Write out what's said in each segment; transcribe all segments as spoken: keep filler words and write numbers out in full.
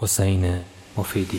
حسین مفیدی.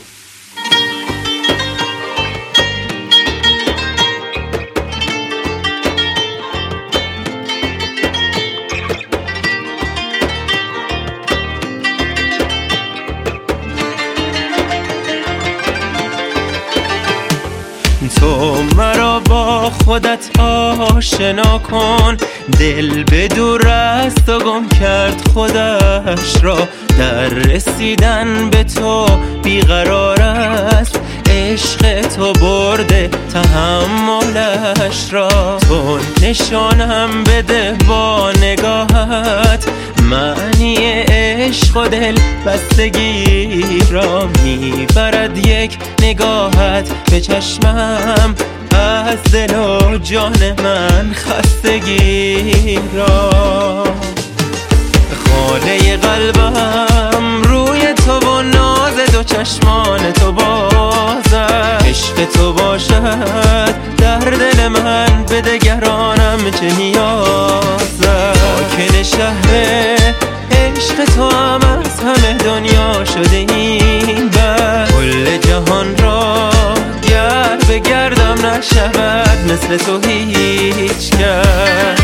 تو مرا با خودت آشنا کن، دل به دور است و گم کرد خودش را. در رسیدن به تو بیقرار است، عشق تو برده تحملش را. تو نشانم بده با نگاهت، معنی عشق و دل بستگی را. میبرد یک نگاهت به چشمم، از دل و جان من خستگی را. خانه قلبم روی تو و ناز دو چشمان تو بازد. عشق تو باشد در دل من، به دگرانم چه نیازد. ساکن شهر عشق تو هم از همه دنیا شده این بر. کل جهان را گر بگردم نشود مثل تو هیچ کس.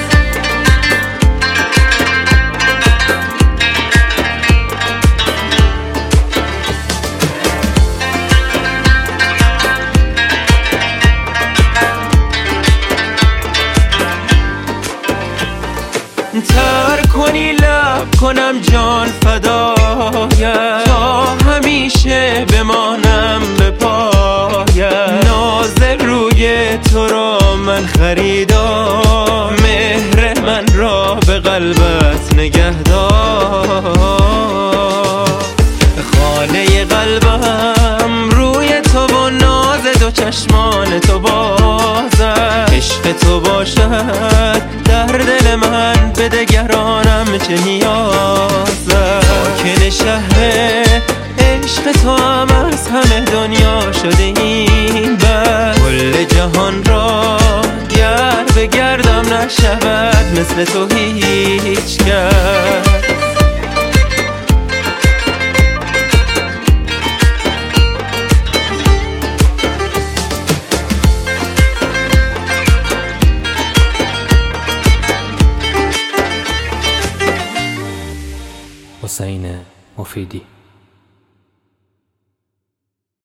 تر کنی لب کنم جان فدایت، تا همیشه بمانم به پایت. ناز روی تو را من خریدم، مهر من را به قلبت نگهدار. خانه قلبم روی تو و ناز دو چشمان تو بازد. عشق تو باشد در دل من، به دگرانم چه نیازد. ساکن شهر عشق تو هم از همه دنیا شده این بر. کل جهان را گر بگردم نشود مثل تو هیچ کس. حسین مفیدی.